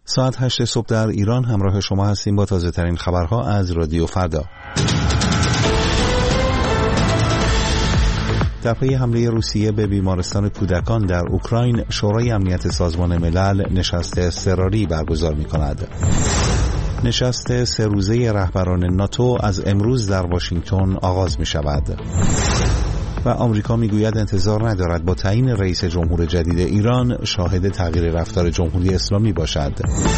ساعت 8 صبح در ایران همراه شما هستیم با تازه ترین خبرها از رادیو فردا. در پی حمله روسیه به بیمارستان کودکان در اوکراین، شورای امنیت سازمان ملل نشست اضطراری برگزار می‌کند. نشست 3 روزه رهبران ناتو از امروز در واشنگتن آغاز می‌شود. و آمریکا میگوید انتظار ندارد با تعیین رئیس جمهور جدید ایران شاهد تغییر رفتار جمهوری اسلامی باشد.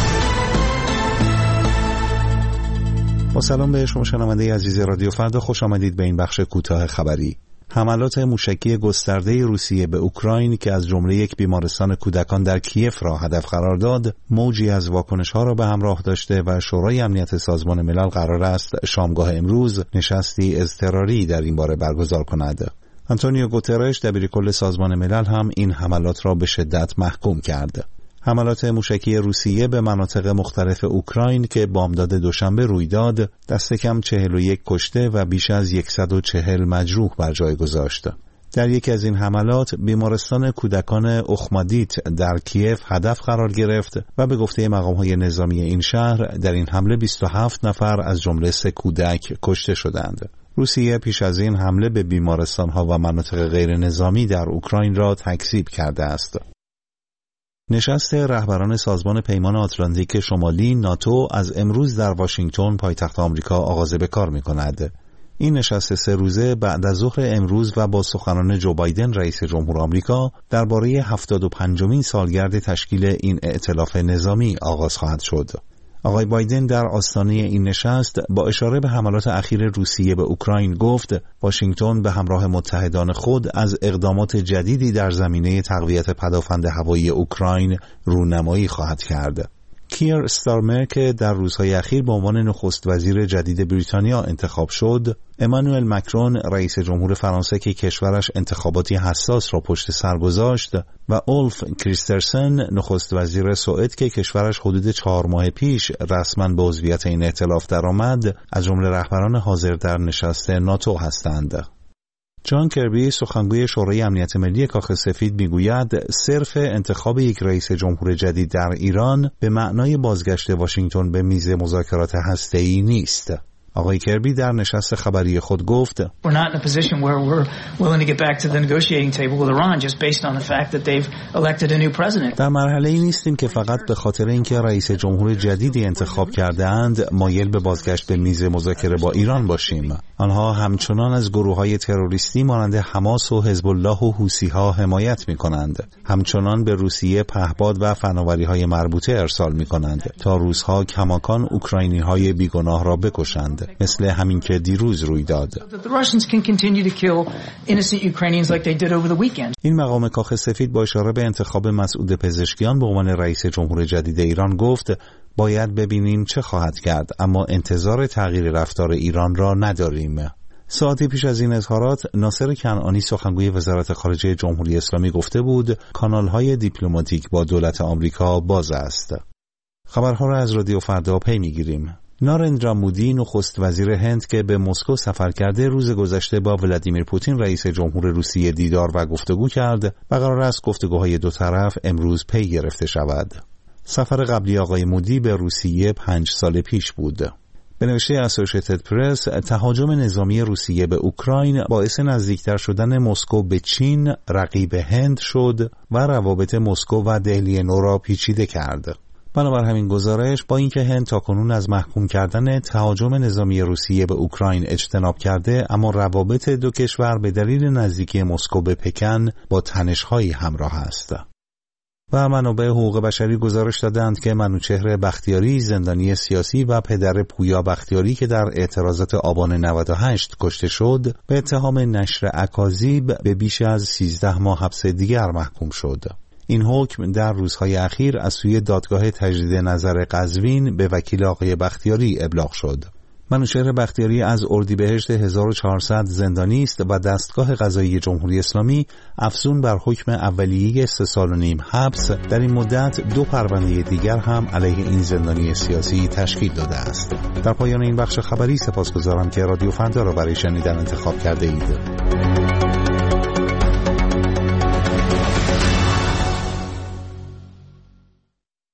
با سلام به شما شنونده عزیز رادیو فردا، خوش آمدید به این بخش کوتاه خبری. حملات موشکی گسترده روسیه به اوکراین که از جمله یک بیمارستان کودکان در کیف را هدف قرار داد، موجی از واکنش‌ها را به همراه داشته و شورای امنیت سازمان ملل قرار است شامگاه امروز نشستی اضطراری در این باره برگزار کند. آنتونیو گوترش دبیرکل سازمان ملل هم این حملات را به شدت محکوم کرد. حملات موشکی روسیه به مناطق مختلف اوکراین که بامداد دوشنبه روی داد، دست کم 41 کشته و بیش از 140 مجروح بر جای گذاشت. در یکی از این حملات بیمارستان کودکان اوخمادیت در کیف هدف قرار گرفت و به گفته مقام‌های نظامی این شهر در این حمله 27 نفر از جمله 3 کودک کشته شدند. روسیه پیش از این حمله به بیمارستان‌ها و مناطق غیر نظامی در اوکراین را تکذیب کرده است. نشست رهبران سازمان پیمان آتلانتیک شمالی ناتو از امروز در واشنگتن پایتخت آمریکا آغاز به کار می‌کند. این نشست 3 روزه بعد از ظهر امروز و با سخنان جو بایدن رئیس جمهور آمریکا درباره 75مین سالگرد تشکیل این ائتلاف نظامی آغاز خواهد شد. آقای بایدن در آستانه این نشست با اشاره به حملات اخیر روسیه به اوکراین گفت واشنگتن به همراه متحدان خود از اقدامات جدیدی در زمینه تقویت پدافند هوایی اوکراین رونمایی خواهد کرد. کیر استارمر که در روزهای اخیر به عنوان نخست وزیر جدید بریتانیا انتخاب شد، امانوئل مکرون رئیس جمهور فرانسه که کشورش انتخاباتی حساس را پشت سر گذاشت و اولف کریسترسن نخست وزیر سوئد که کشورش حدود 4 ماه پیش رسما به عضویت این ائتلاف درآمد، از جمله رهبران حاضر در نشست ناتو هستند. جان کربی سخنگوی شورای امنیت ملی کاخ سفید میگوید صرف انتخاب یک رئیس جمهور جدید در ایران به معنای بازگشت واشنگتن به میز مذاکرات هسته‌ای نیست. آقای کربی در نشست خبری خود گفت در مرحله‌ای نیستیم که فقط به خاطر اینکه رئیس جمهور جدیدی انتخاب کرده اند مایل به بازگشت به میز مذاکره با ایران باشیم. آنها همچنان از گروه‌های تروریستی مانند حماس و حزب الله و حوثی‌ها حمایت می‌کنند. همچنان به روسیه پهپاد و فناوری‌های مربوطه ارسال می‌کنند تا روس‌ها کماکان اوکراینی‌های بیگناه را بکشند، مثل همین که دیروز روی داد. این مقام کاخ سفید با اشاره به انتخاب مسعود پزشکیان به عنوان رئیس جمهور جدید ایران گفت باید ببینیم چه خواهد کرد، اما انتظار تغییر رفتار ایران را نداریم. ساعتی پیش از این اظهارات ناصر کنعانی سخنگوی وزارت خارجه جمهوری اسلامی گفته بود کانال‌های دیپلماتیک با دولت آمریکا باز است. خبرها را از رادیو فردا پی می‌گیریم. نارندرا مودی نخست وزیر هند که به مسکو سفر کرده روز گذشته با ولادیمیر پوتین رئیس جمهور روسیه دیدار و گفتگو کرد و قرار است گفتگوهای دو طرف امروز پی گرفته شود. سفر قبلی آقای مودی به روسیه 5 سال پیش بود. به نوشته اسوسییتد پرس، تهاجم نظامی روسیه به اوکراین باعث نزدیکتر شدن مسکو به چین رقیب هند شد و روابط مسکو و دهلی نو را پیچیده کرد. بنابر همین گزارش با اینکه هند تاکنون از محکوم کردن تهاجم نظامی روسیه به اوکراین اجتناب کرده، اما روابط دو کشور به دلیل نزدیکی مسکو به پکن با تنش‌هایی همراه است. و منابع حقوق بشری گزارش دادند که منوچهر بختیاری زندانی سیاسی و پدر پویا بختیاری که در اعتراضات آبان 98 کشته شد به اتهام نشر اکاذیب به بیش از 13 ماه حبس دیگر محکوم شد. این حکم در روزهای اخیر از سوی دادگاه تجدید نظر قزوین به وکیل آقای بختیاری ابلاغ شد. منوچهر بختیاری از اردیبهشت 1400 زندانی است و دستگاه قضایی جمهوری اسلامی افزون بر حکم اولیه 3 سال و نیم حبس در این مدت 2 پرونده دیگر هم علیه این زندانی سیاسی تشکیل داده است. در پایان این بخش خبری سپاسگزارم که رادیو فردا را برای شنیدن انتخاب کرده اید.